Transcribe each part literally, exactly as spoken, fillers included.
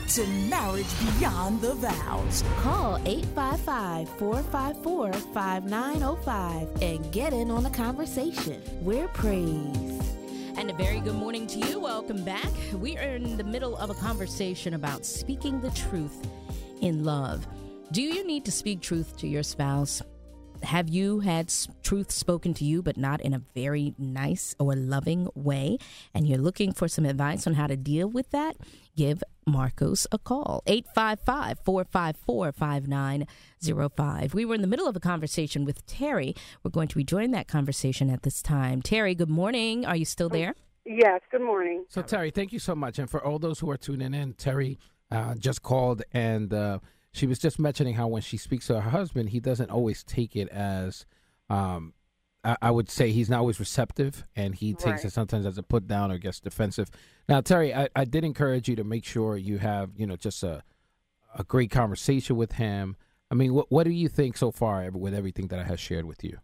to Marriage Beyond the Vows. Call eight five five, four five four, five nine zero five and get in on the conversation. We're praised. And a very good morning to you. Welcome back. We are in the middle of a conversation about speaking the truth in love. Do you need to speak truth to your spouse? Have you had s- truth spoken to you, but not in a very nice or loving way, and you're looking for some advice on how to deal with that? Give Marcos a call, eight five five, four five four, five nine zero five. We were in the middle of a conversation with Terry. We're going to rejoin that conversation at this time. Terry, good morning. Are you still there? Yes, good morning. So, Terry, thank you so much. And for all those who are tuning in, Terry uh, just called, and uh, she was just mentioning how when she speaks to her husband, he doesn't always take it as, um, I, I would say he's not always receptive, and he takes Right. it sometimes as a put down or gets defensive. Now, Terry, I, I did encourage you to make sure you have, you know, just a a great conversation with him. I mean, what what do you think so far with everything that I have shared with you?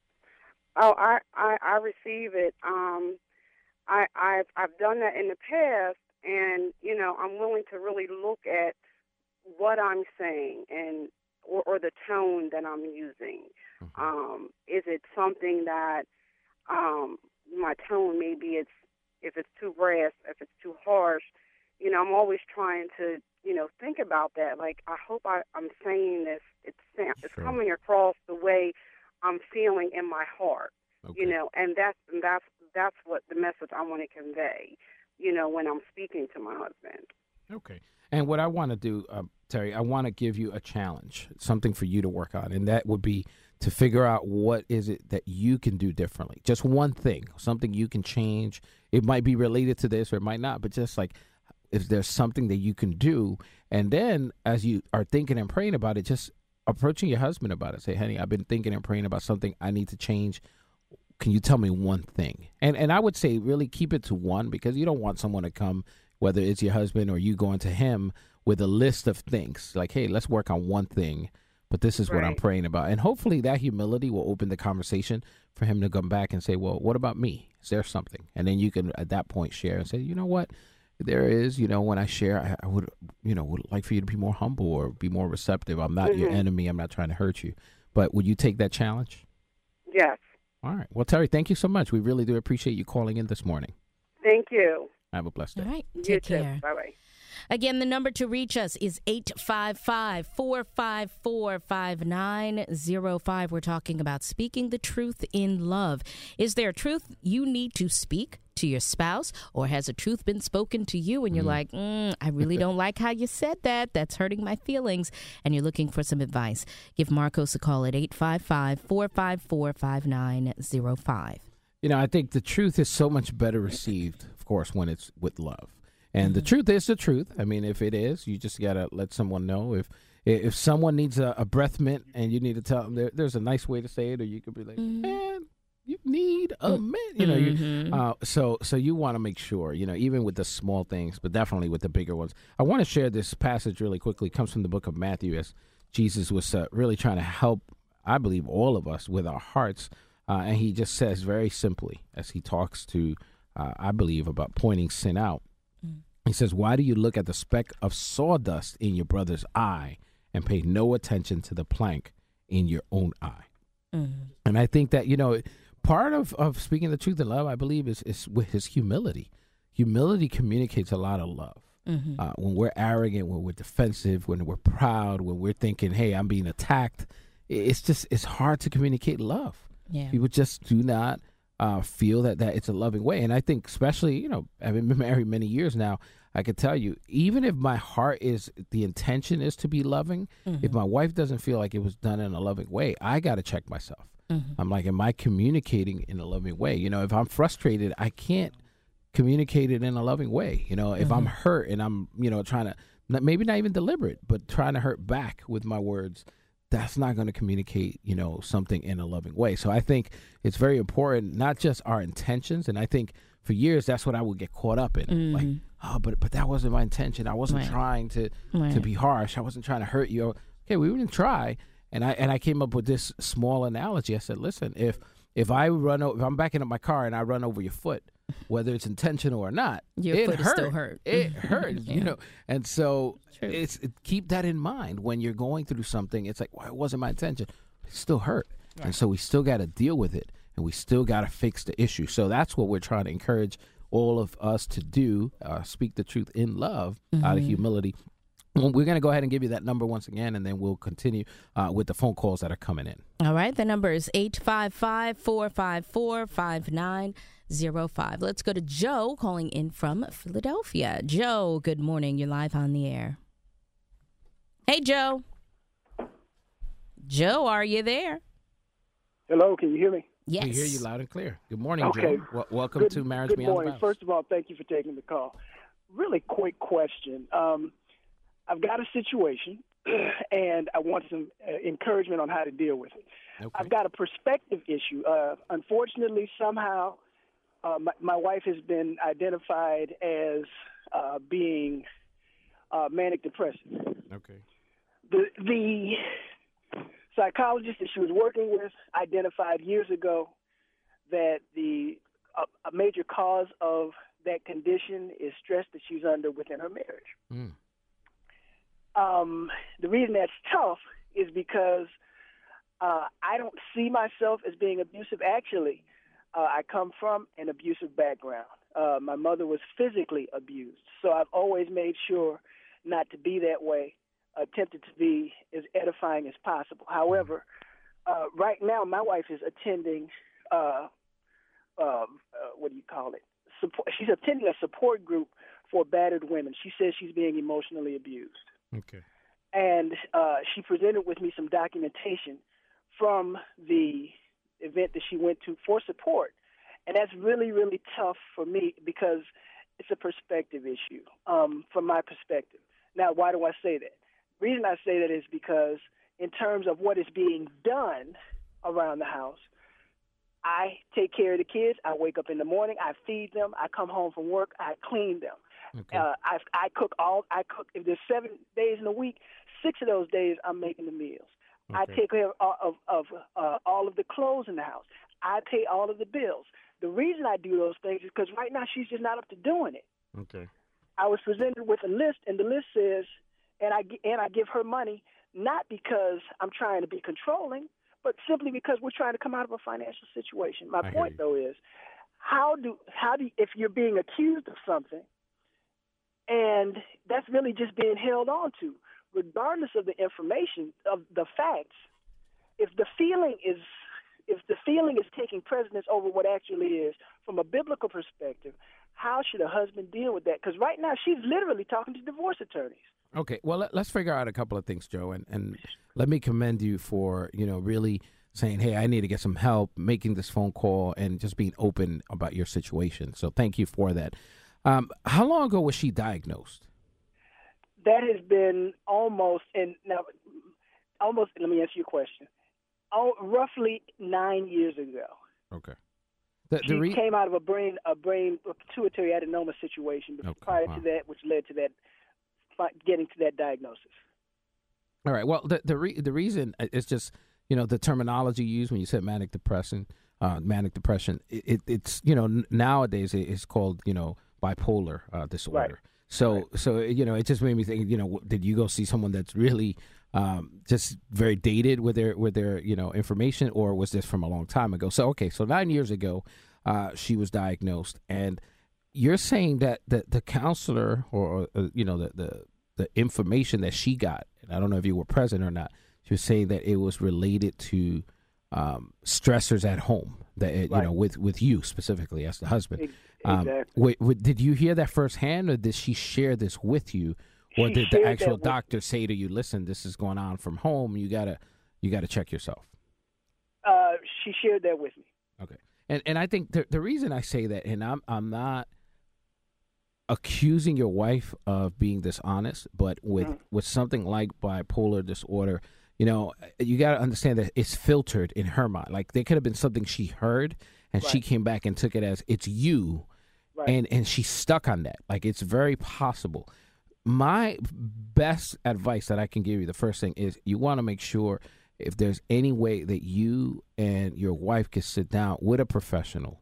Oh, I, I, I receive it. Um, I, I've, I've done that in the past, and, you know, I'm willing to really look at what I'm saying and or, or the tone that I'm using. Mm-hmm. Um, is it something that um, my tone, maybe it's, if it's too brass, if it's too harsh, you know, I'm always trying to, you know, think about that. Like, I hope I, I'm saying this, it's, it's Sure. coming across the way I'm feeling in my heart, Okay. you know, and that's, and that's, that's what the message I want to convey, you know, when I'm speaking to my husband. Okay. And what I want to do, uh, Terry, I want to give you a challenge, something for you to work on, and that would be to figure out what is it that you can do differently. Just one thing, something you can change. It might be related to this or it might not, but just like if there's something that you can do. And then as you are thinking and praying about it, just approaching your husband about it. Say, honey, I've been thinking and praying about something I need to change. Can you tell me one thing? And and I would say really keep it to one, because you don't want someone to come, whether it's your husband or you going to him with a list of things like, hey, let's work on one thing, but this is what I'm Right. praying about. And hopefully that humility will open the conversation for him to come back and say, well, what about me? Is there something? And then you can at that point share and say, you know what? There is, you know, when I share, I, I would, you know, would like for you to be more humble or be more receptive. I'm not your Mhm. enemy. I'm not trying to hurt you. But would you take that challenge? Yes. All right. Well, Terry, thank you so much. We really do appreciate you calling in this morning. Thank you. Have a blessed day. All right. You Take too. care. Bye-bye. Again, the number to reach us is eight five five, four five four, five nine zero five. We're talking about speaking the truth in love. Is there a truth you need to speak to your spouse, or has a truth been spoken to you and you're like, mm, I really don't like how you said that. That's hurting my feelings. And you're looking for some advice. Give Marcos a call at eight five five, four five four, five nine zero five. You know, I think the truth is so much better received, of course, when it's with love. And the truth is the truth. I mean, if it is, you just got to let someone know. If if someone needs a, a breath mint and you need to tell them, there, there's a nice way to say it, or you could be like, man, you need a mint. You know, you, uh, so so you want to make sure, you know, even with the small things, but definitely with the bigger ones. I want to share this passage really quickly. It comes from the book of Matthew, as Jesus was uh, really trying to help, I believe, all of us with our hearts. Uh, and he just says very simply, as he talks to, uh, I believe, about pointing sin out. He says, why do you look at the speck of sawdust in your brother's eye and pay no attention to the plank in your own eye? Mm-hmm. And I think that, you know, part of, of speaking the truth in love, I believe, is, is with his humility. Humility communicates a lot of love. Mm-hmm. Uh, when we're arrogant, when we're defensive, when we're proud, when we're thinking, hey, I'm being attacked, it's just, it's hard to communicate love. Yeah. People just do not uh, feel that, that it's a loving way. And I think especially, you know, having been married many years now, I could tell you, even if my heart is, the intention is to be loving, Mm-hmm. if my wife doesn't feel like it was done in a loving way, I got to check myself. Mm-hmm. I'm like, am I communicating in a loving way? You know, if I'm frustrated, I can't communicate it in a loving way. You know, if Mm-hmm. I'm hurt and I'm, you know, trying to, not- maybe not even deliberate, but trying to hurt back with my words, that's not going to communicate, you know, something in a loving way. So I think it's very important, not just our intentions. And I think for years, that's what I would get caught up in. Mm-hmm. Like, oh, but but that wasn't my intention. I wasn't Right. trying to Right. to be harsh. I wasn't trying to hurt you. Okay, we didn't try. And I and I came up with this small analogy. I said, listen, if if I run, o- if I'm backing up my car and I run over your foot, whether it's intentional or not, Your it foot is hurt. still hurt. It hurts, Yeah. you know. And so True. it's it, keep that in mind when you're going through something. It's like, well, it wasn't my intention. It still hurt. Right. And so we still got to deal with it, and we still got to fix the issue. So that's what we're trying to encourage all of us to do, uh, speak the truth in love, mm-hmm. out of humility. Well, we're going to go ahead and give you that number once again, and then we'll continue uh, with the phone calls that are coming in. All right. The number is eight five five, four five four, five nine zero five. Let's go to Joe calling in from Philadelphia. Joe, good morning. You're live on the air. Hey, Joe. Joe, are you there? Hello, can you hear me? Yes. We hear you loud and clear. Good morning, okay. Joe. W- welcome good, to Marriage good Beyond morning. the Vows. First of all, thank you for taking the call. Really quick question. Um, I've got a situation, and I want some uh, encouragement on how to deal with it. Okay. I've got a perspective issue. Uh, unfortunately, somehow, uh, my, my wife has been identified as uh, being uh, manic depressive. Okay. The the psychologist that she was working with identified years ago that the a, a major cause of that condition is stress that she's under within her marriage. Mm. Um, the reason that's tough is because uh, I don't see myself as being abusive. Actually, uh, I come from an abusive background. Uh, my mother was physically abused, so I've always made sure not to be that way, attempted to be as edifying as possible. However, uh, right now my wife is attending, uh, uh, uh, what do you call it? Support, she's attending a support group for battered women. She says she's being emotionally abused. Okay. And uh, she presented with me some documentation from the event that she went to for support. And that's really, really tough for me because it's a perspective issue um, from my perspective. Now, why do I say that? The reason I say that is because in terms of what is being done around the house, I take care of the kids. I wake up in the morning. I feed them. I come home from work. I clean them. Okay. Uh, I, I cook all. I cook. If there's seven days in a week, six of those days I'm making the meals. Okay. I take care of, of, of uh, all of the clothes in the house. I pay all of the bills. The reason I do those things is because right now she's just not up to doing it. Okay. I was presented with a list, and the list says, and I and I give her money not because I'm trying to be controlling, but simply because we're trying to come out of a financial situation. My I point though is, how do how do if you're being accused of something, and that's really just being held on to, regardless of the information of the facts, if the feeling is if the feeling is taking precedence over what actually is, from a biblical perspective, how should a husband deal with that? Because right now she's literally talking to divorce attorneys. Okay, well, let, let's figure out a couple of things, Joe, and, and let me commend you for, you know, really saying, hey, I need to get some help, making this phone call, and just being open about your situation. So thank you for that. Um, how long ago was she diagnosed? That has been almost, and now, almost, let me answer your question, oh, roughly nine years ago. Okay. The, she the re- came out of a brain a brain a pituitary adenoma situation Okay, prior wow. to that, which led to that getting to that diagnosis. All right. Well, the the, re- the reason is just, you know, the terminology used when you said manic depression, uh, manic depression. It, it, it's, you know, n- nowadays it's called, you know, bipolar uh, disorder. Right. So right. so you know, it just made me think, you know, did you go see someone that's really um, just very dated with their with their you know information, or was this from a long time ago? So okay, so nine years ago, uh, she was diagnosed, and you're saying that the, the counselor or, or you know the, the the information that she got, and I don't know if you were present or not, she was saying that it was related to um, stressors at home, that it, right. you know with, with you specifically as the husband. Exactly. Um, wait, wait, did you hear that firsthand, or did she share this with you, or She did the shared actual that with- doctor say to you, "Listen, this is going on from home. You gotta you gotta check yourself"? Uh, she shared that with me. Okay, and and I think the the reason I say that, and I'm I'm not accusing your wife of being dishonest, but with, mm-hmm. with something like bipolar disorder, you know, you got to understand that it's filtered in her mind. Like there could have been something she heard, and right. she came back and took it as it's you, right. and and she's stuck on that. Like it's very possible. My best advice that I can give you, the first thing is you want to make sure if there's any way that you and your wife can sit down with a professional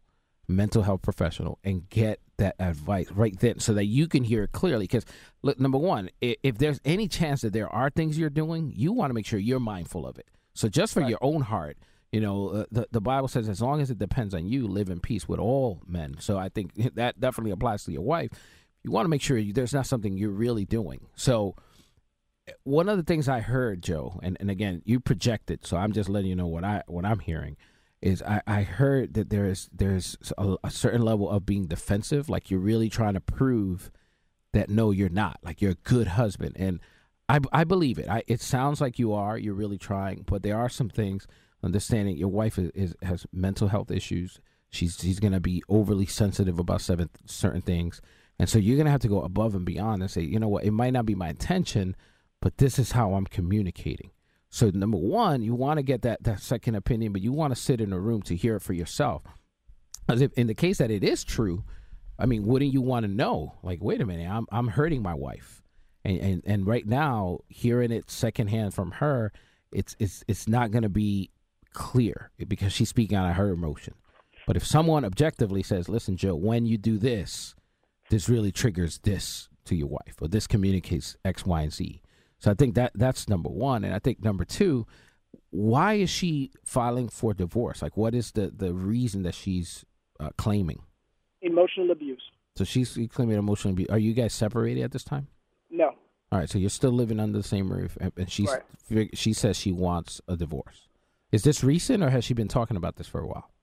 mental health professional and get that advice right then so that you can hear it clearly. Because, look, number one, if, if there's any chance that there are things you're doing, you want to make sure you're mindful of it. So just for right. your own heart, you know, uh, the, the Bible says as long as it depends on you, live in peace with all men. So I think that definitely applies to your wife. You want to make sure you, there's not something you're really doing. So one of the things I heard, Joe, and, and again, you projected, so I'm just letting you know what, I, what I'm hearing, is I, I heard that there is there's a, a certain level of being defensive, like you're really trying to prove that, no, you're not, like you're a good husband. And I, I believe it. I, it sounds like you are. You're really trying. But there are some things, understanding your wife is, is has mental health issues. She's, she's going to be overly sensitive about seven, certain things. And so you're going to have to go above and beyond and say, you know what, it might not be my intention, but this is how I'm communicating. So number one, you want to get that, that second opinion, but you want to sit in a room to hear it for yourself. As if in the case that it is true, I mean, wouldn't you want to know? Like, wait a minute, I'm I'm hurting my wife, and and, and right now, hearing it secondhand from her, it's it's it's not going to be clear because she's speaking out of her emotion. But if someone objectively says, "Listen, Joe, when you do this, this really triggers this to your wife, or this communicates X, Y, and Z." So I think that that's number one. And I think number two, why is she filing for divorce? Like, what is the, the reason that she's uh, claiming? Emotional abuse. So she's claiming emotional abuse. Are you guys separated at this time? No. All right. So you're still living under the same roof. And she's, right. she says she wants a divorce. Is this recent, or has she been talking about this for a while?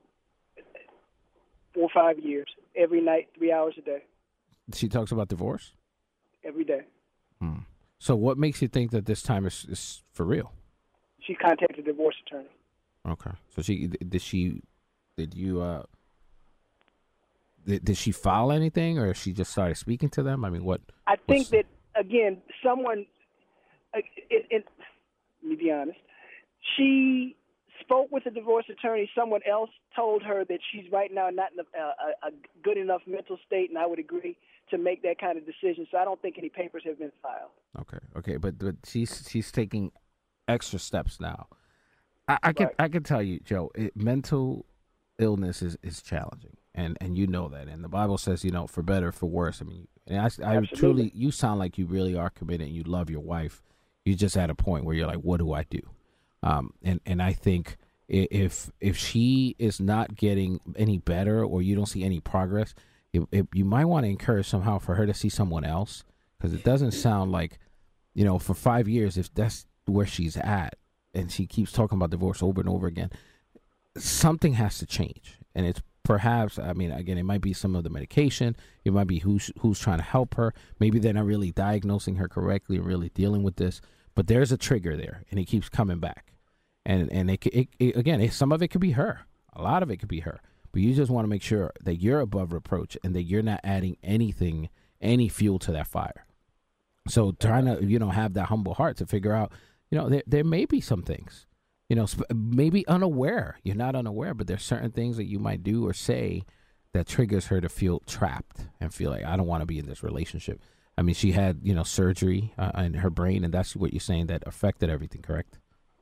Four or five years. Every night, three hours a day. She talks about divorce? Every day. Hmm. So what makes you think that this time is, is for real? She contacted a divorce attorney. Okay. So she did she did you uh did, did she file anything, or she just started speaking to them? I mean, what? I think that again, someone. It, it, let me be honest. She spoke with a divorce attorney. Someone else told her that she's right now not in a, a, a good enough mental state, and I would agree, to make that kind of decision. So I don't think any papers have been filed. Okay, okay, but but she's she's taking extra steps now. I, I can right. I can tell you, Joe, it, mental illness is, is challenging, and, and you know that. And the Bible says, you know, for better, for worse. I mean, and I, I truly, you sound like you really are committed, and you love your wife. You're just at a point where you're like, what do I do? Um, and and I think if if she is not getting any better, or you don't see any progress, It, it, you might want to encourage somehow for her to see someone else, because it doesn't sound like, you know, for five years, if that's where she's at and she keeps talking about divorce over and over again, something has to change. And it's perhaps, I mean, again, it might be some of the medication. It might be who's, who's trying to help her. Maybe they're not really diagnosing her correctly and really dealing with this. But there's a trigger there, and it keeps coming back. And, and it, it, it again, it, some of it could be her. A lot of it could be her. But you just want to make sure that you're above reproach and that you're not adding anything, any fuel to that fire. So trying to, you know, have that humble heart to figure out, you know, there there may be some things, you know, maybe unaware. You're not unaware, but there's certain things that you might do or say that triggers her to feel trapped and feel like, I don't want to be in this relationship. I mean, she had, you know, surgery uh, in her brain, and that's what you're saying that affected everything, correct?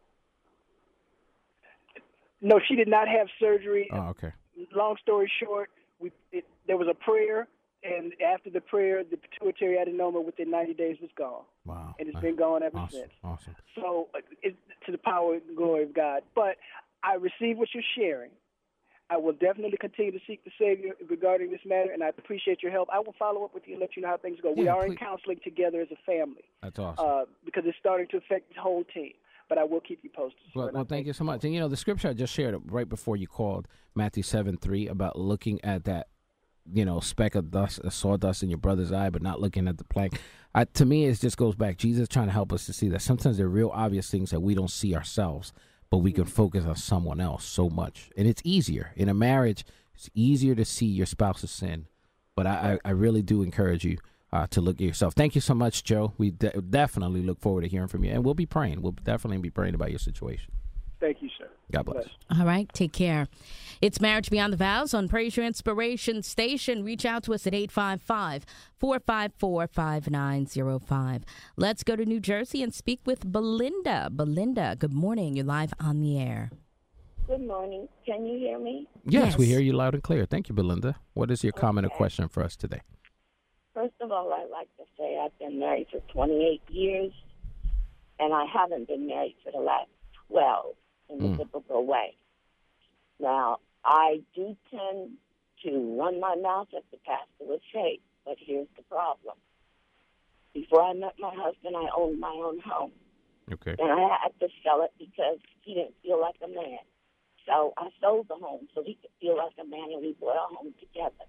No, she did not have surgery. Oh, okay. Long story short, we it, there was a prayer, and after the prayer, the pituitary adenoma within ninety days was gone. Wow. And it's nice. been gone ever Awesome. since. Awesome. So, it, to the power and glory of God. But I receive what you're sharing. I will definitely continue to seek the Savior regarding this matter, and I appreciate your help. I will follow up with you and let you know how things go. Yeah, we are please. in counseling together as a family. That's awesome. Uh, because it's starting to affect the whole team. But I will keep you posted. Well, well thank you so much. And, you know, the scripture I just shared right before you called, Matthew seven three, about looking at that, you know, speck of dust, of sawdust in your brother's eye, but not looking at the plank. I, to me, it just goes back. Jesus trying to help us to see that sometimes there are real obvious things that we don't see ourselves, but we can focus on someone else so much. And it's easier. In a marriage, it's easier to see your spouse's sin. But I, I, I really do encourage you Uh, to look at yourself. Thank you so much, Joe. We de- definitely look forward to hearing from you, and we'll be praying. We'll definitely be praying about your situation. Thank you, sir. God bless. All right, take care. It's Marriage Beyond the Vows on Praise Your Inspiration Station. Reach out to us at eight five five, four five four, five nine zero five. Let's go to New Jersey and speak with Belinda. Belinda, good morning. You're live on the air. Good morning. Can you hear me? Yes, Yes. we hear you loud and clear. Thank you, Belinda. What is your comment or Okay. question for us today? First of all, I'd like to say I've been married for twenty-eight years, and I haven't been married for the last twelve in the Mm. typical way. Now, I do tend to run my mouth, as the pastor would say, but here's the problem. Before I met my husband, I owned my own home, Okay. and I had to sell it because he didn't feel like a man. So I sold the home so he could feel like a man, and we bought a home together.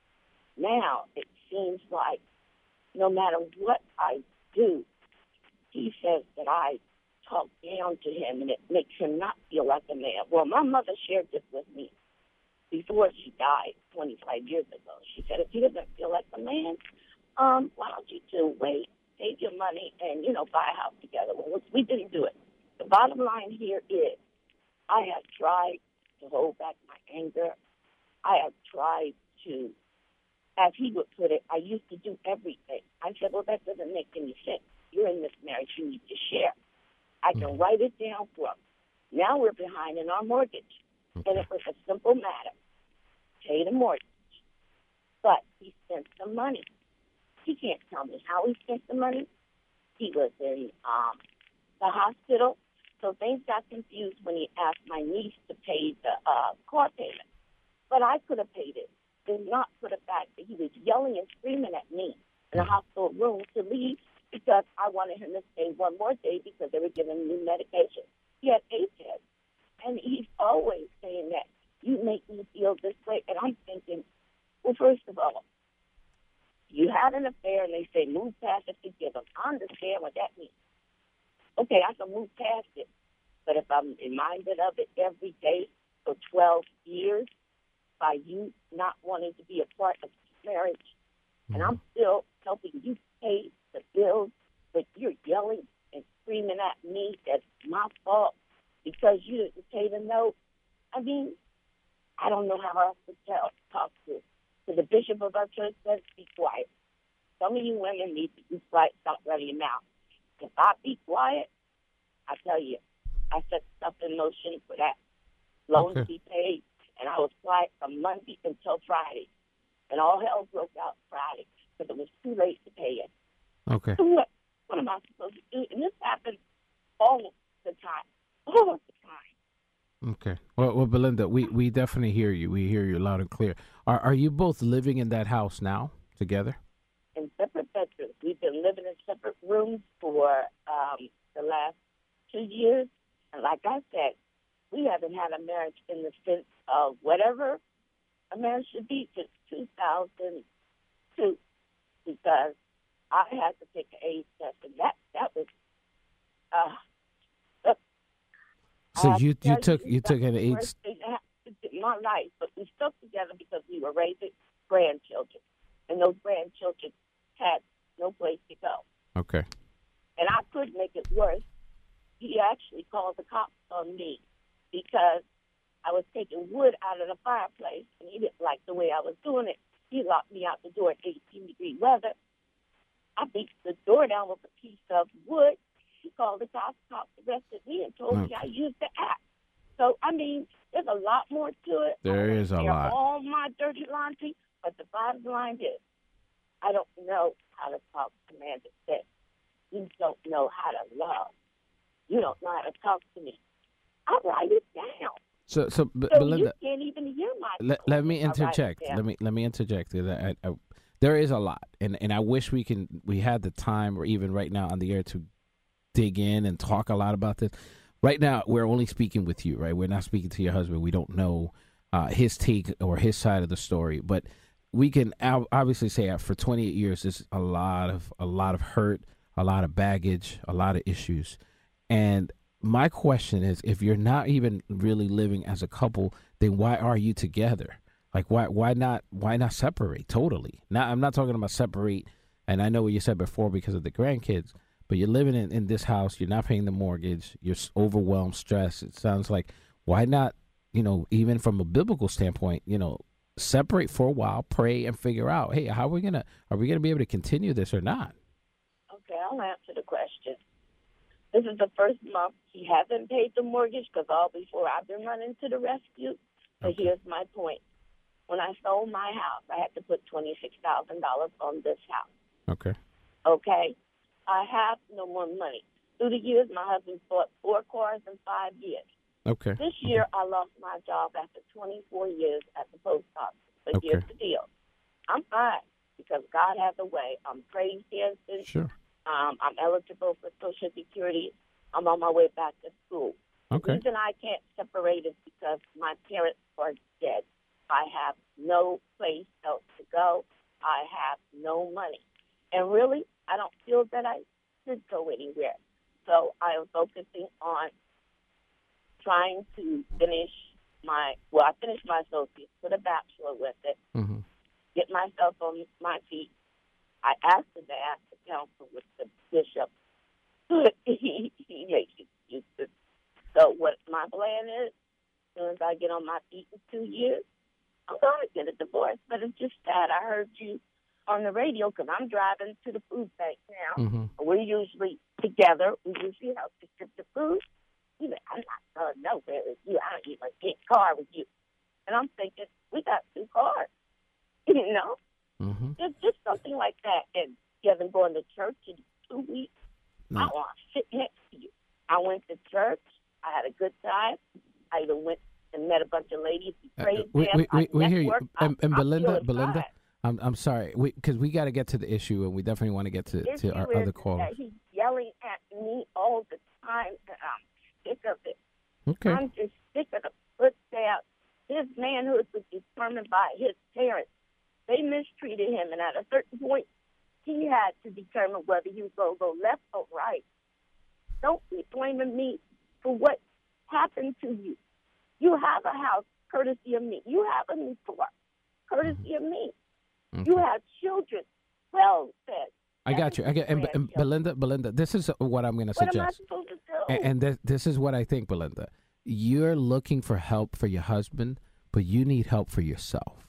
Now, it seems like no matter what I do, he says that I talk down to him, and it makes him not feel like a man. Well, my mother shared this with me before she died twenty-five years ago. She said, if he doesn't feel like a man, um, why don't you two wait, save your money, and, you know, buy a house together? Well, we didn't do it. The bottom line here is I have tried to hold back my anger. I have tried to, as he would put it, I used to do everything. I said, well, that doesn't make any sense. You're in this marriage. You need to share. I can Mhm. write it down for him. Now we're behind in our mortgage. And Okay. it was a simple matter. Pay the mortgage. But he spent some money. He can't tell me how he spent the money. He was in um, the hospital. So things got confused when he asked my niece to pay the uh, car payment. But I could have paid it. Did not for the fact that he was yelling and screaming at me in the hospital room to leave because I wanted him to stay one more day because they were giving him new medication. He had A P S. And he's always saying that you make me feel this way. And I'm thinking, well, first of all, you had an affair and they say move past it, forgive them. I understand what that means. Okay, I can move past it. But if I'm reminded of it every day for twelve years by you not wanting to be a part of marriage, and I'm still helping you pay the bills, but you're yelling and screaming at me that's my fault because you didn't pay the note. I mean, I don't know how else to tell, talk to. So the bishop of our church says, be quiet. Some of you women need to be quiet, stop running your mouth. If I be quiet, I tell you, I set stuff in motion for that loan Okay. to be paid, and I was quiet from Monday until Friday. And all hell broke out Friday because it was too late to pay it. Okay. So what, what am I supposed to do? And this happens all the time, all the time. Okay. Well, well, Belinda, we, we definitely hear you. We hear you loud and clear. Are are you both living in that house now together? In separate bedrooms. We've been living in separate rooms for um, the last two years. And like I said, we haven't had a marriage in the sense of whatever a marriage should be since two thousand two because I had to take an AIDS test, and that, that was... Uh, So I you tell you took you, you that's took an the AIDS. worst thing that happened in my life, but we stuck together because we were raising grandchildren, and those grandchildren had no place to go. Okay. And I could make it worse. He actually called the cops on me because I was taking wood out of the fireplace, and he didn't like the way I was doing it. He locked me out the door in eighteen degree weather. I beat the door down with a piece of wood. He called the cops, cops arrested me, and told me Okay. I used the act. So, I mean, there's a lot more to it. There I don't is a air lot. all my dirty laundry, but the bottom line is I don't know how to talk to man that says, you don't know how to love. You don't know how to talk to me. I write it down. So so, B- So Belinda, you can't even hear my let, let me I write it interject. down. Let me let me interject. I, I, I, there is a lot, and and I wish we can we had the time, or even right now on the air, to dig in and talk a lot about this. Right now, we're only speaking with you, right? We're not speaking to your husband. We don't know uh, his take or his side of the story, but we can ob- obviously say that for twenty-eight years, there's a lot of a lot of hurt, a lot of baggage, a lot of issues, and my question is, if you're not even really living as a couple, then why are you together? Like, why why not why not separate totally? Now, I'm not talking about separate, and I know what you said before because of the grandkids, but you're living in, in this house, you're not paying the mortgage, you're s- overwhelmed, stressed. It sounds like, why not, you know, even from a biblical standpoint, you know, separate for a while, pray, and figure out, hey, how are we gonna are we gonna be able to continue this or not? Okay, I'll answer the question. This is the first month he hasn't paid the mortgage because all before I've been running to the rescue. But Okay. here's my point. When I sold my house, I had to put twenty-six thousand dollars on this house. Okay. Okay? I have no more money. Through the years, my husband bought four cars in five years. Okay. This year, I lost my job after twenty-four years at the post office. But Okay. here's the deal. I'm fine because God has a way. I'm praise dancing. Sure. Um, I'm eligible for Social Security. I'm on my way back to school. Okay. The reason I can't separate is because my parents are dead. I have no place else to go. I have no money. And really, I don't feel that I should go anywhere. So I am focusing on trying to finish my, well, I finished my associates, put a bachelor with it, Mm-hmm. get myself on my feet. I asked him to ask the council with the bishop. he, he makes excuses. So what my plan is, as soon as I get on my feet in two years, I'm going to get a divorce. But it's just sad. I heard you on the radio because I'm driving to the food bank now. Mm-hmm. We're usually together. We usually help distribute the food. You know, I'm not going nowhere with you. I don't even get a car with you. And I'm thinking, we got two cars. You know? Mm-hmm. Just, just something like that. And you haven't gone to church in two weeks. No. I want to sit next to you. I went to church. I had a good time. I even went and met a bunch of ladies who Uh, prayed. we we, we, we hear you. networked. And, and I'm Belinda, feeling Belinda, fine. I'm I'm sorry, because we, we got to get to the issue, and we definitely want to get to, The to our issue other is callers. that he's yelling at me all the time, and I'm sick of it. Okay. I'm just sick of the footsteps. His manhood was determined by his parents. They mistreated him, and at a certain point, he had to determine whether he was going to go left or right. Don't be blaming me for what happened to you. You have a house courtesy of me. You have a new car courtesy of me. Okay. You have children well fed. I got you. I get, and, and Grandchildren. Belinda, Belinda, this is what I'm going to What am I suggest. supposed to do? And, and this, this is what I think, Belinda. You're looking for help for your husband, but you need help for yourself.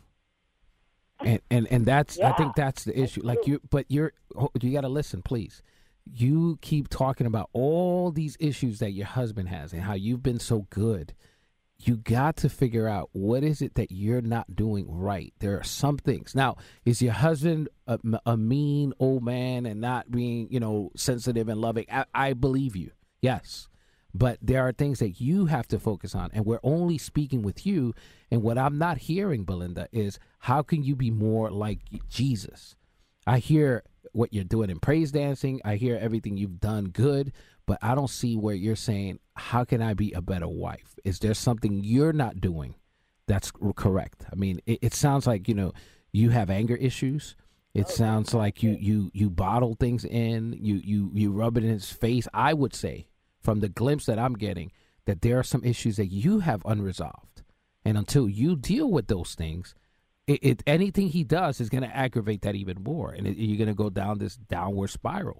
And and, and that's I think Yeah, that's the issue. Like you, but you're you got to listen, please. You keep talking about all these issues that your husband has and how you've been so good. You got to figure out what is it that you're not doing right. There are some things. Now, is your husband a, a mean old man and not being, you know, sensitive and loving? I, I believe you. Yes. But there are things that you have to focus on. And we're only speaking with you. And what I'm not hearing, Belinda, is how can you be more like Jesus? I hear what you're doing in praise dancing. I hear everything you've done good. But I don't see where you're saying, how can I be a better wife? Is there something you're not doing that's correct? I mean, it, it sounds like, you know, you have anger issues. It sounds like you, you, you bottle things in, you, you, you rub it in his face. I would say, from the glimpse that I'm getting, that there are some issues that you have unresolved. And until you deal with those things, it, it anything he does is going to aggravate that even more. And it, you're going to go down this downward spiral.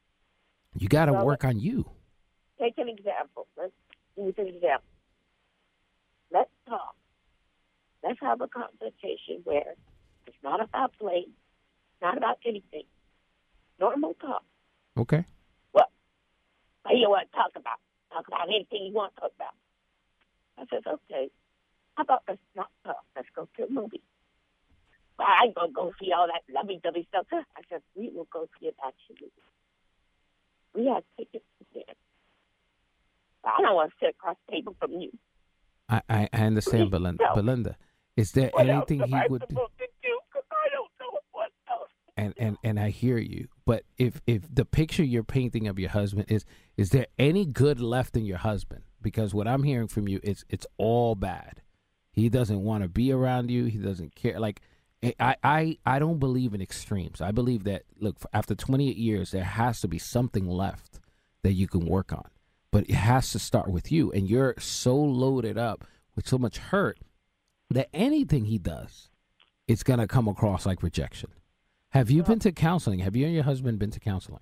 You got to Well, work on you. Take an example. Let's use an example. Let's talk. Let's have a conversation where it's not about blame, not about anything. Normal talk. Okay. What? What do you want to talk about? Talk about anything you want to talk about. I said, okay. How about let's not talk? Let's go to a movie. Well, I ain't going to go see all that lovey-dovey stuff. I said, we will go see an action movie. We had tickets to dinner. I don't want to sit across the table from you. I, I, I understand, Please Belinda. tell me. Belinda, is there What anything else am he I would do? supposed to do? 'Cause I don't know what else. And, and and I hear you, but if if the picture you're painting of your husband is is there any good left in your husband? Because what I'm hearing from you is it's all bad. He doesn't want to be around you. He doesn't care. Like I I I don't believe in extremes. I believe that look, after twenty-eight years, there has to be something left that you can work on, but it has to start with you. And you're so loaded up with so much hurt that anything he does, it's gonna come across like rejection. Have you been to counseling? Have you and your husband been to counseling?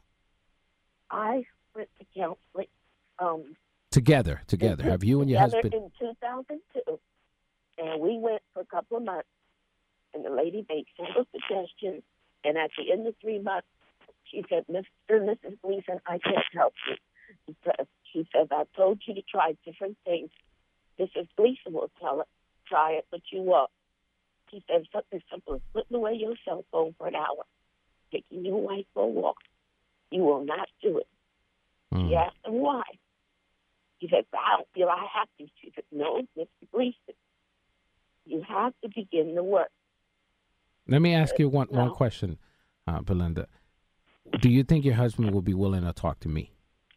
I went to counseling. Um, Together, together. Have you and your together husband? in two thousand two, and we went for a couple of months. And the lady made several suggestions, and at the end of three months, she said, "Mister and Missus Gleason, I can't help you. Because she says, I told you to try different things. This is Lisa will tell her, try it, but you won't. She said, something simple as putting away your cell phone for an hour, taking your wife for a walk. You will not do it. Mm. She asked him why. He said, I don't feel I have to. She said, no, Mister Gleason, you have to begin the work. Let me ask you one, no. one question, uh, Belinda. Do you think your husband will be willing to talk to me?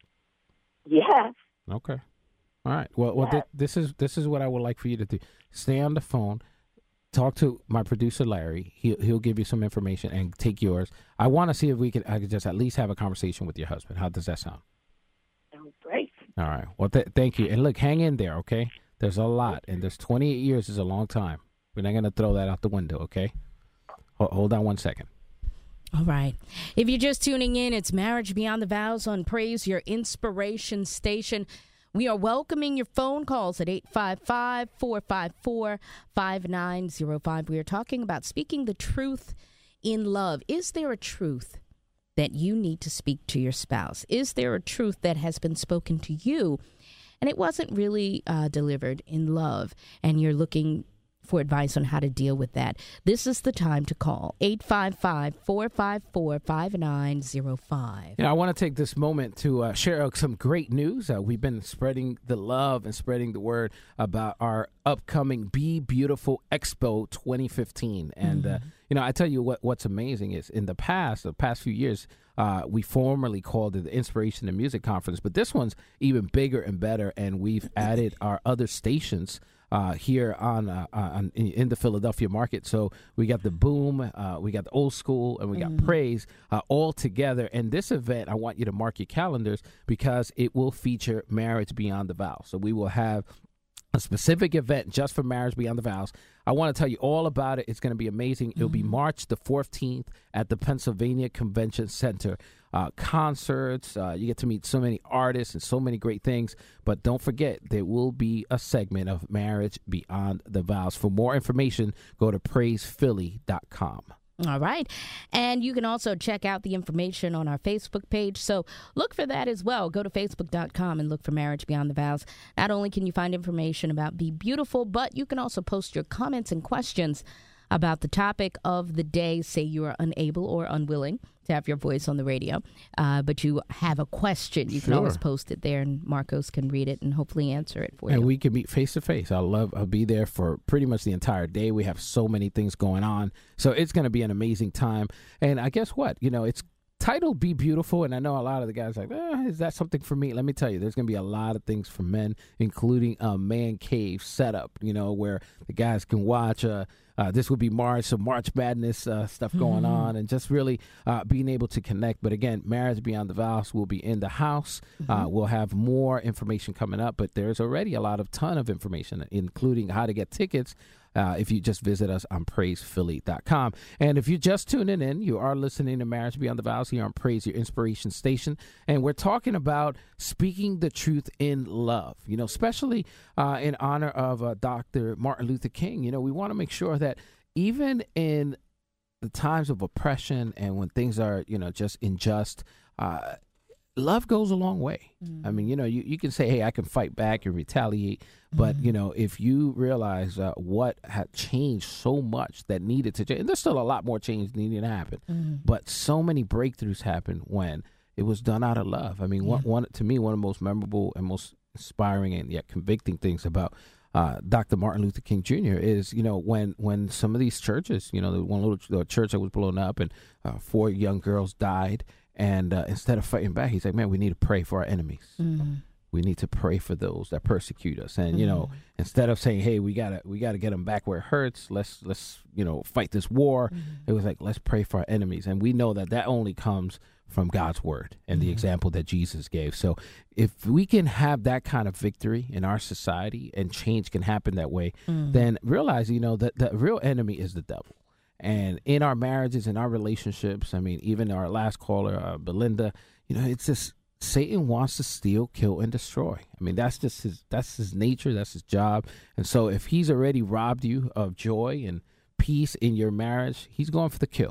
Yes. Okay. All right. Well, well, Yes. th- this is this is what I would like for you to do. Stay on the phone. Talk to my producer Larry. He'll he'll give you some information and take yours. I want to see if we can. I could just at least have a conversation with your husband. How does that sound? Sounds great. All right. Well, th- thank you. And look, hang in there. Okay. There's a lot, and there's twenty-eight years is a long time. We're not gonna throw that out the window. Okay. Ho- hold on one second. All right. If you're just tuning in, it's Marriage Beyond the Vows on Praise, your inspiration station. We are welcoming your phone calls at eight five five, four five four, five nine zero five. We are talking about speaking the truth in love. Is there a truth that you need to speak to your spouse? Is there a truth that has been spoken to you and it wasn't really uh, delivered in love, and you're looking for advice on how to deal with that? This is the time to call eight five five, four five four, five nine zero five. You know, I want to take this moment to uh, share some great news. Uh, we've been spreading the love and spreading the word about our upcoming Be Beautiful Expo twenty fifteen. And, mm-hmm. uh, you know, I tell you what, what's amazing is in the past, the past few years, uh, we formerly called it the Inspiration and Music Conference. But this one's even bigger and better. And we've added our other stations Uh, here on, uh, on in, in the Philadelphia market. So we got the Boom, uh, we got the Old School, and we got mm. Praise uh, all together. And this event, I want you to mark your calendars because it will feature Marriage Beyond the Vows. So we will have a specific event just for Marriage Beyond the Vows. I want to tell you all about it. It's going to be amazing. It'll mm-hmm. be March the fourteenth at the Pennsylvania Convention Center. Uh, concerts, uh, you get to meet so many artists and so many great things. But don't forget, there will be a segment of Marriage Beyond the Vows. For more information, go to praise philly dot com. All right. And you can also check out the information on our Facebook page. So look for that as well. Go to facebook dot com and look for Marriage Beyond the Vows. Not only can you find information about Be Beautiful, but you can also post your comments and questions about the topic of the day. Say you are unable or unwilling to have your voice on the radio, uh, but you have a question. You can Sure. always post it there, and Marcos can read it and hopefully answer it for and you. And we can meet face to face. I love. I'll be there for pretty much the entire day. We have so many things going on, so it's going to be an amazing time. And I guess what you know, it's titled Be Beautiful, and I know a lot of the guys are like, eh, is that something for me? Let me tell you, there's going to be a lot of things for men, including a man cave setup, you know, where the guys can watch. Uh, uh, this will be March, some March Madness uh, stuff going mm-hmm. on, and just really uh, being able to connect. But again, Marriage Beyond the Vows will be in the house. Mm-hmm. Uh, we'll have more information coming up, but there's already a lot of ton of information, including how to get tickets. Uh, if you just visit us on praise philly dot com. And if you're just tuning in, you are listening to Marriage Beyond the Vows here on Praise, your inspiration station. And we're talking about speaking the truth in love, you know, especially uh, in honor of uh, Doctor Martin Luther King. You know, we want to make sure that even in the times of oppression and when things are, you know, just unjust, uh, love goes a long way. Mm-hmm. I mean, you know, you, you can say, hey, I can fight back and retaliate. But, mm-hmm. you know, if you realize uh, what had changed so much that needed to change, and there's still a lot more change needing to happen, mm-hmm. but so many breakthroughs happened when it was done out of love. I mean, yeah. one, one to me, one of the most memorable and most inspiring and yet convicting things about uh, Doctor Martin Luther King Junior is, you know, when, when some of these churches, you know, the one little the church that was blown up and uh, four young girls died. And uh, instead of fighting back, he's like, man, we need to pray for our enemies. Mm-hmm. We need to pray for those that persecute us. And, mm-hmm. you know, instead of saying, hey, we gotta we gotta get them back where it hurts. Let's, let's you know, fight this war. Mm-hmm. It was like, let's pray for our enemies. And we know that that only comes from God's word and mm-hmm. the example that Jesus gave. So if we can have that kind of victory in our society and change can happen that way, mm-hmm. then realize, you know, that the real enemy is the devil. And in our marriages, in our relationships, I mean, even our last caller, uh, Belinda, you know, it's just Satan wants to steal, kill, and destroy. I mean, that's just his, that's his nature. That's his job. And so if he's already robbed you of joy and peace in your marriage, he's going for the kill.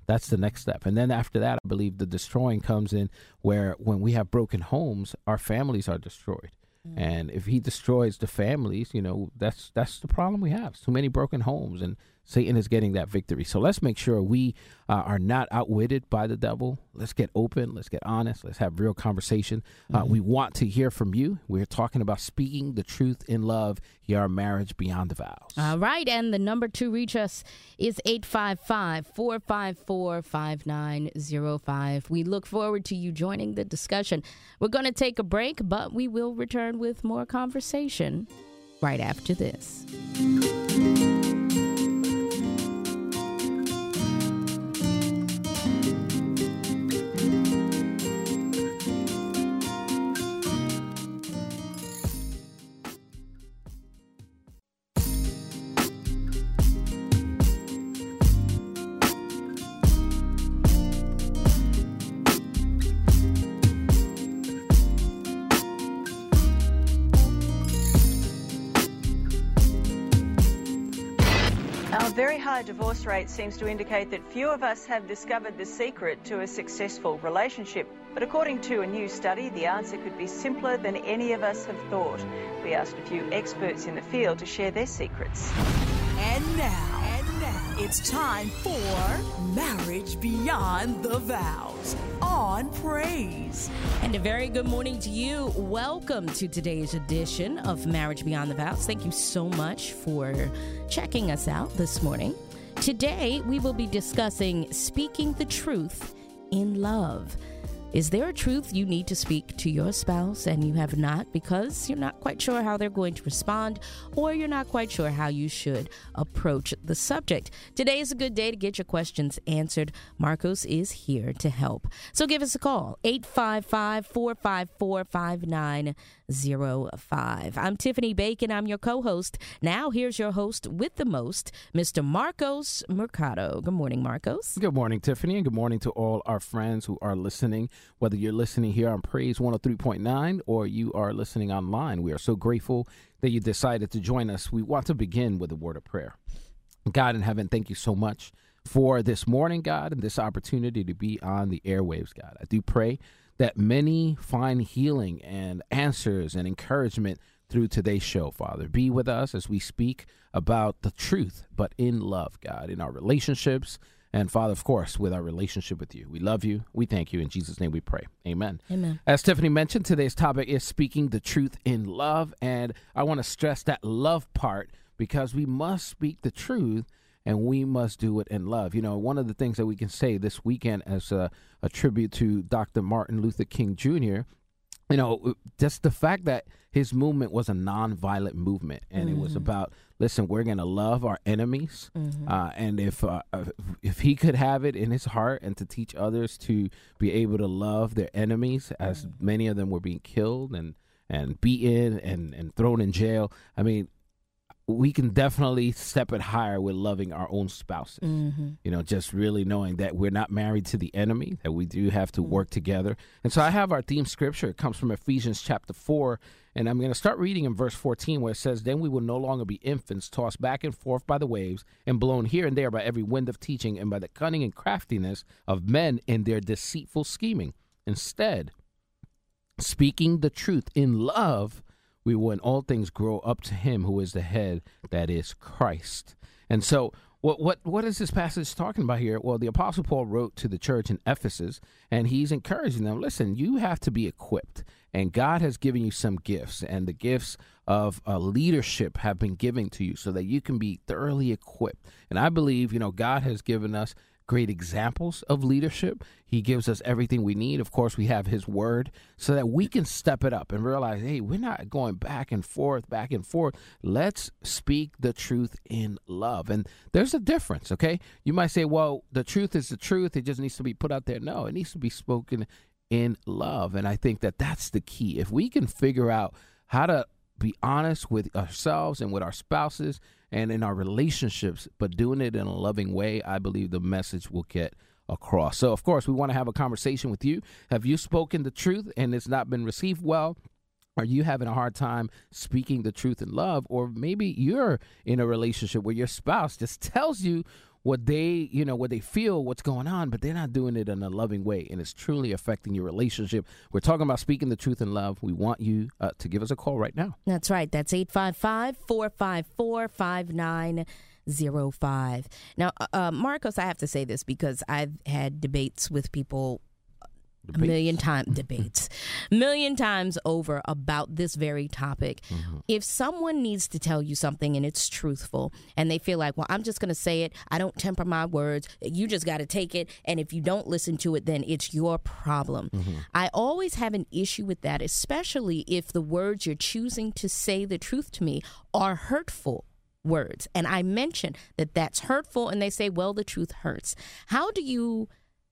That's the next step. And then after that, I believe the destroying comes in where when we have broken homes, our families are destroyed. Mm. And if he destroys the families, you know, that's that's the problem we have. So many broken homes, and Satan is getting that victory. So let's make sure we uh, are not outwitted by the devil. Let's get open. Let's get honest. Let's have real conversation. Uh, mm-hmm. We want to hear from you. We're talking about speaking the truth in love here on Marriage Beyond the Vows. All right. And the number to reach us is eight five five, four five four, five nine zero five. We look forward to you joining the discussion. We're going to take a break, but we will return with more conversation right after this. Our very high divorce rate seems to indicate that few of us have discovered the secret to a successful relationship. But according to a new study, the answer could be simpler than any of us have thought. We asked a few experts in the field to share their secrets. And now, and now, it's time for Marriage Beyond the Vows on Praise. And a very good morning to you. Welcome to today's edition of Marriage Beyond the Vows. Thank you so much for checking us out this morning. Today, we will be discussing speaking the truth in love. Is there a truth you need to speak to your spouse and you have not because you're not quite sure how they're going to respond, or you're not quite sure how you should approach the subject? Today is a good day to get your questions answered. Marcos is here to help. So give us a call, eight five five, four five four, five nine zero five. I'm Tiffany Bacon. I'm your co-host. Now here's your host with the most, Mister Marcos Mercado. Good morning, Marcos. Good morning, Tiffany, and good morning to all our friends who are listening. Whether you're listening here on Praise one oh three point nine or you are listening online, we are so grateful that you decided to join us. We want to begin with a word of prayer. God in heaven, thank you so much for this morning, God, and this opportunity to be on the airwaves, God. I do pray that many find healing and answers and encouragement through today's show, Father. Be with us as we speak about the truth, but in love, God, in our relationships. And Father, of course, with our relationship with you. We love you. We thank you. In Jesus' name we pray. Amen. Amen. As Tiffany mentioned, today's topic is speaking the truth in love. And I want to stress that love part because we must speak the truth and we must do it in love. You know, one of the things that we can say this weekend as a, a tribute to Doctor Martin Luther King Junior, you know, just the fact that his movement was a nonviolent movement, and mm-hmm. it was about, listen, we're going to love our enemies, mm-hmm. uh, and if uh, if he could have it in his heart and to teach others to be able to love their enemies, as mm-hmm. many of them were being killed and, and beaten and, and thrown in jail, I mean, we can definitely step it higher with loving our own spouses. Mm-hmm. You know, just really knowing that we're not married to the enemy, that we do have to mm-hmm. work together. And so I have our theme scripture. It comes from Ephesians chapter four. And I'm going to start reading in verse fourteen, where it says, "Then we will no longer be infants, tossed back and forth by the waves and blown here and there by every wind of teaching and by the cunning and craftiness of men in their deceitful scheming. Instead, speaking the truth in love, we will in all things grow up to him who is the head, that is Christ." And so what what what is this passage talking about here? Well, the Apostle Paul wrote to the church in Ephesus, and he's encouraging them, listen, you have to be equipped, and God has given you some gifts, and the gifts of uh, leadership have been given to you so that you can be thoroughly equipped. And I believe, you know, God has given us great examples of leadership. He gives us everything we need. Of course, we have his word so that we can step it up and realize, hey, we're not going back and forth, back and forth. Let's speak the truth in love. And there's a difference, okay? You might say, well, the truth is the truth. It just needs to be put out there. No, it needs to be spoken in love. And I think that that's the key. If we can figure out how to be honest with ourselves and with our spouses and in our relationships, but doing it in a loving way, I believe the message will get across. So, of course, we want to have a conversation with you. Have you spoken the truth and it's not been received well? Are you having a hard time speaking the truth in love? Or maybe you're in a relationship where your spouse just tells you what they, you know, what they feel, what's going on, but they're not doing it in a loving way, and it's truly affecting your relationship. We're talking about speaking the truth in love. We want you uh, to give us a call right now. That's right. That's eight five five, four five four, five nine zero five. Now, uh, Marcos, I have to say this because I've had debates with people Debates. a million times, debates, million times over about this very topic. Mm-hmm. If someone needs to tell you something and it's truthful and they feel like, well, I'm just going to say it, I don't temper my words, you just got to take it, and if you don't listen to it, then it's your problem. Mm-hmm. I always have an issue with that, especially if the words you're choosing to say the truth to me are hurtful words. And I mention that that's hurtful, and they say, well, the truth hurts. How do you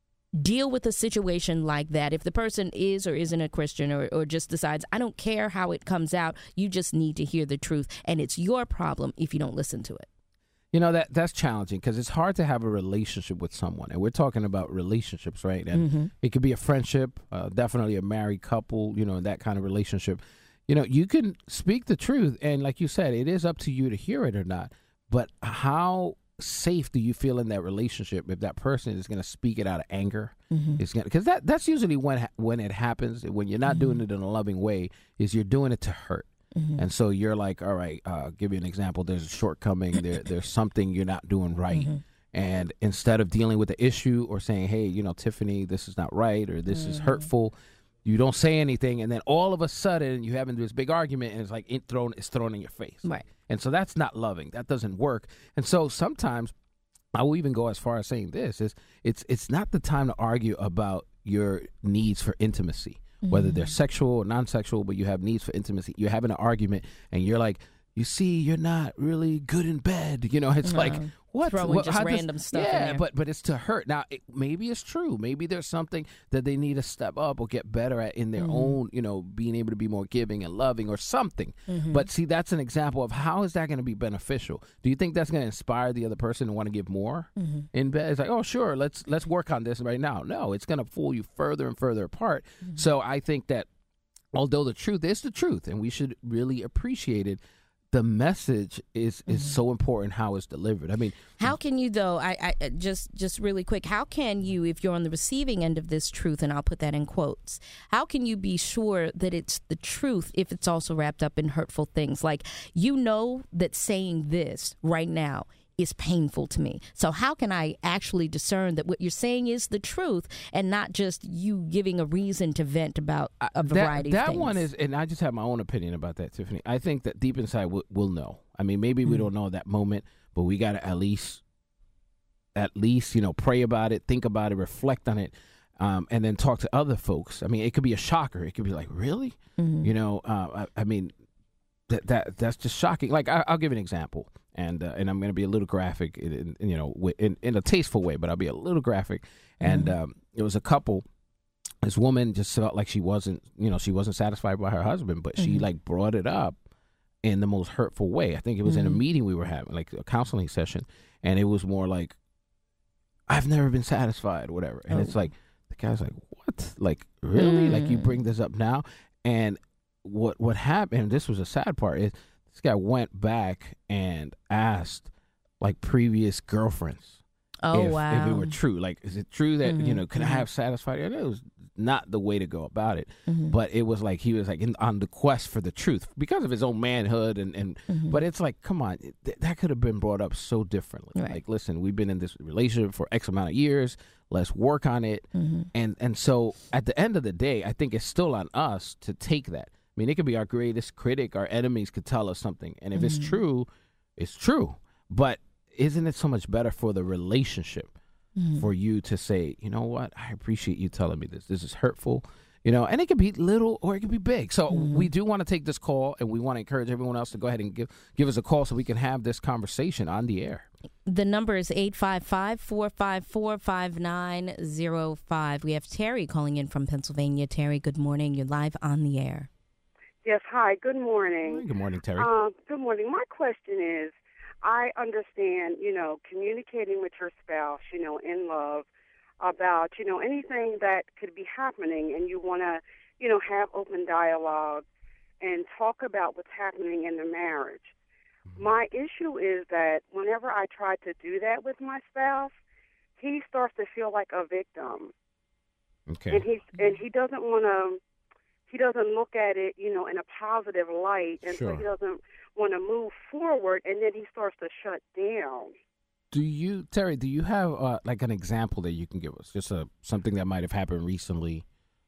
deal with a situation like that if the person is or isn't a Christian, or, or just decides, I don't care how it comes out, you just need to hear the truth, and it's your problem if you don't listen to it? You know, that that's challenging because it's hard to have a relationship with someone. And we're talking about relationships, right? And mm-hmm. it could be a friendship, uh, definitely a married couple, you know, that kind of relationship. You know, you can speak the truth. And like you said, it is up to you to hear it or not. But how safe do you feel in that relationship if that person is going to speak it out of anger? Mm-hmm. It's going because that that's usually when when it happens. When you're not mm-hmm. doing it in a loving way, is you're doing it to hurt. Mm-hmm. And so you're like, all right, uh, I'll give you an example. There's a shortcoming. there, there's something you're not doing right. Mm-hmm. And instead of dealing with the issue or saying, hey, you know, Tiffany, this is not right, or this mm-hmm. is hurtful, you don't say anything. And then all of a sudden you have this big argument, and it's like it thrown, it's thrown in your face. Right. And so that's not loving. That doesn't work. And so sometimes I will even go as far as saying this is it's it's not the time to argue about your needs for intimacy. Whether they're sexual or non-sexual, but you have needs for intimacy. You're having an argument, and you're like, you see, you're not really good in bed. You know, it's no. like, what? Throwing what, just random does, stuff yeah, in there. but but it's to hurt. Now, it, maybe it's true. Maybe there's something that they need to step up or get better at in their mm-hmm. own, you know, being able to be more giving and loving or something. Mm-hmm. But see, that's an example of how is that going to be beneficial? Do you think that's going to inspire the other person to want to give more mm-hmm. in bed? It's like, oh, sure, let's let's work on this right now. No, it's going to pull you further and further apart. Mm-hmm. So I think that although the truth is the truth, and we should really appreciate it, the message is, is mm-hmm. so important how it's delivered. I mean, how can you though? I, I just just really quick. How can you, if you're on the receiving end of this truth, and I'll put that in quotes, how can you be sure that it's the truth if it's also wrapped up in hurtful things? Like, you know that saying this right now is painful to me. So how can I actually discern that what you're saying is the truth and not just you giving a reason to vent about a variety that, of things? That one is, and I just have my own opinion about that, Tiffany. I think that deep inside we'll, we'll know. I mean, maybe mm-hmm. we don't know at that moment, but we got to at least, at least, you know, pray about it, think about it, reflect on it, um, and then talk to other folks. I mean, it could be a shocker. It could be like, really? Mm-hmm. You know, uh, I, I mean, that that that's just shocking. Like, I, I'll give an example. And uh, and I'm going to be a little graphic, in, in, you know, in, in a tasteful way, but I'll be a little graphic. And mm-hmm. um, it was a couple. This woman just felt like she wasn't, you know, she wasn't satisfied by her husband, but mm-hmm. she like brought it up in the most hurtful way. I think it was mm-hmm. in a meeting we were having, like a counseling session, and it was more like, I've never been satisfied, or whatever. And oh. it's like the guy's like, what? Like, really? Mm. Like, you bring this up now? And what what happened? This was a sad part is. This guy went back and asked, like, previous girlfriends. Oh, if, wow. If it were true. Like, is it true that, mm-hmm. you know, can mm-hmm. I have satisfied? And it was not the way to go about it. Mm-hmm. But it was like he was, like, in, on the quest for the truth because of his own manhood. And, and mm-hmm. But it's like, come on, th- that could have been brought up so differently. Right. Like, listen, we've been in this relationship for X amount of years. Let's work on it. Mm-hmm. And And so at the end of the day, I think it's still on us to take that. I mean, it could be our greatest critic, our enemies could tell us something. And if mm-hmm. it's true, it's true. But isn't it so much better for the relationship mm-hmm. for you to say, you know what, I appreciate you telling me this. This is hurtful. You know, and it could be little or it could be big. So mm-hmm. we do want to take this call, and we want to encourage everyone else to go ahead and give, give us a call so we can have this conversation on the air. The number is eight five five, four five four, five nine zero five. We have Terry calling in from Pennsylvania. Terry, good morning. You're live on the air. Yes, hi, good morning. Good morning, Terry. Uh, good morning. My question is, I understand, you know, communicating with your spouse, you know, in love about, you know, anything that could be happening, and you want to, you know, have open dialogue and talk about what's happening in the marriage. my issue is that whenever I try to do that with my spouse, he starts to feel like a victim. Okay. And he and he doesn't want to. He doesn't look at it, you know, in a positive light, and Sure. so he doesn't want to move forward. And then he starts to shut down. Do you, Terry? Do you have uh, like an example that you can give us? Just a something that might have happened recently.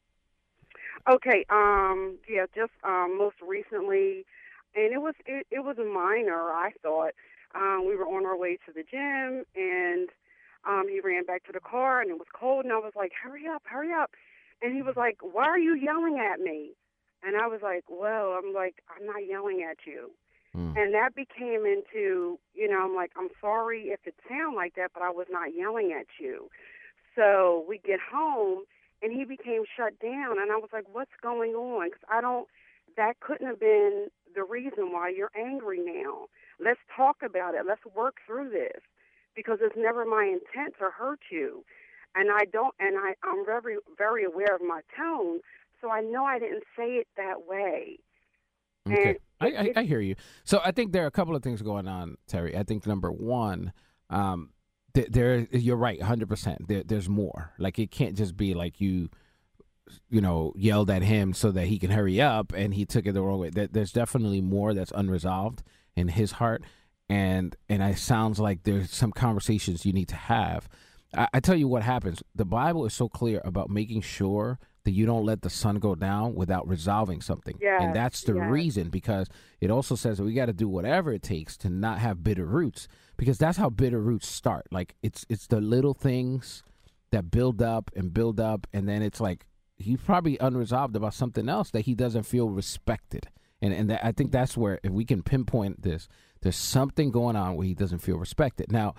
Okay. Um. Yeah. Just um. Most recently, and it was it, it was minor. I thought. Um. We were on our way to the gym, and um. He ran back to the car, and it was cold, and I was like, "Hurry up! Hurry up!" And he was like, "Why are you yelling at me?" And I was like, "Well, I'm like, I'm not yelling at you." Mm. And that became into, you know, I'm like, "I'm sorry if it sounded like that, but I was not yelling at you." So we get home, and he became shut down. And I was like, "What's going on?" Because I don't, that couldn't have been the reason why you're angry now. Let's talk about it. Let's work through this, because it's never my intent to hurt you. And I don't, and I, I'm very, very aware of my tone, so I know I didn't say it that way. Okay, And I, it- I, I hear you. So I think there are a couple of things going on, Terry. I think number one, um, th- there you're right, one hundred percent. There, there's more. Like it can't just be like you, you know, yelled at him so that he can hurry up, and he took it the wrong way. There, there's definitely more that's unresolved in his heart, and and it sounds like there's some conversations you need to have. I, I tell you what happens. The Bible is so clear about making sure that you don't let the sun go down without resolving something. Yes, and that's the yes. reason, because it also says that we got to do whatever it takes to not have bitter roots, because that's how bitter roots start. Like it's it's the little things that build up and build up, and then it's like he's probably unresolved about something else that he doesn't feel respected. And and that, I think that's where, if we can pinpoint this, there's something going on where he doesn't feel respected. Now,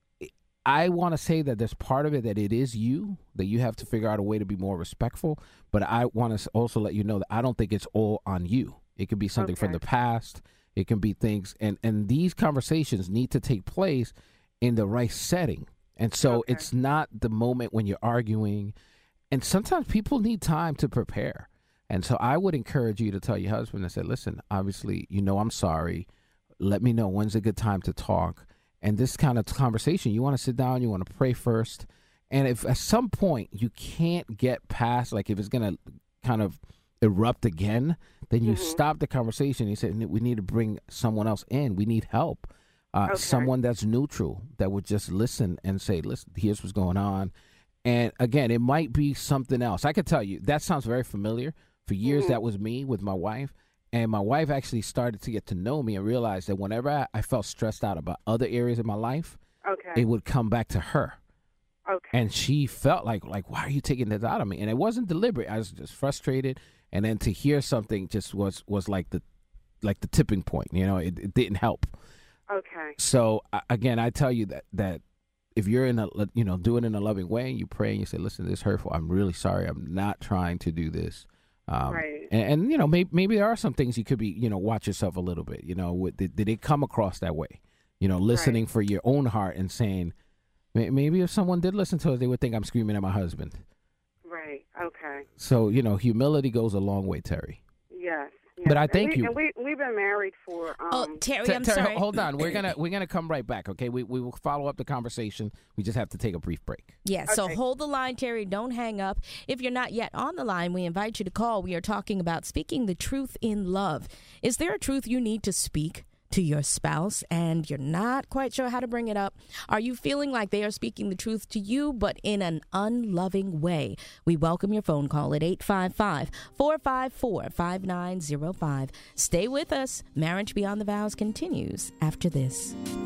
I want to say that there's part of it that it is you, that you have to figure out a way to be more respectful. But I want to also let you know that I don't think it's all on you. It could be something from Okay. the past. It can be things. And, and these conversations need to take place in the right setting. And so Okay. it's not the moment when you're arguing. And sometimes people need time to prepare. And so I would encourage you to tell your husband and say, listen, obviously, you know, I'm sorry. Let me know when's a good time to talk. And this kind of conversation, you want to sit down, you want to pray first. And if at some point you can't get past, like if it's going to kind of erupt again, then you Mhm. stop the conversation. You say, we need to bring someone else in. We need help. Uh, Okay. Someone that's neutral, that would just listen and say, listen, here's what's going on. And again, it might be something else. I could tell you, that sounds very familiar. For years, Mhm. that was me with my wife. And my wife actually started to get to know me and realized that whenever I, I felt stressed out about other areas of my life, Okay. it would come back to her. Okay. And she felt like, like, why are you taking this out of me? And it wasn't deliberate. I was just frustrated. And then to hear something just was, was like the like the tipping point. You know, it, it didn't help. Okay. So uh, again, I tell you that that if you're in a, you know, do it in a loving way, and you pray and you say, listen, this is hurtful. I'm really sorry. I'm not trying to do this. Um, Right. and, and, you know, maybe, maybe there are some things you could be, you know, watch yourself a little bit. You know, with, did, did it come across that way? You know, listening for your own heart and saying, may- maybe if someone did listen to us, they would think I'm screaming at my husband. Right. Okay. So, you know, humility goes a long way, Terry. Yes. yes. But I And thank we, you. And we we've been married for um. Oh, Terry, Ter- I'm Terry, sorry. hold on. We're gonna we're gonna come right back. Okay, we we will follow up the conversation. We just have to take a brief break. Yeah, so Okay. hold the line, Terry. Don't hang up. If you're not yet on the line, we invite you to call. We are talking about speaking the truth in love. Is there a truth you need to speak to your spouse and you're not quite sure how to bring it up? Are you feeling like they are speaking the truth to you but in an unloving way? We welcome your phone call at eight five five, four five four, five nine zero five. Stay with us. Marriage Beyond the Vows continues after this.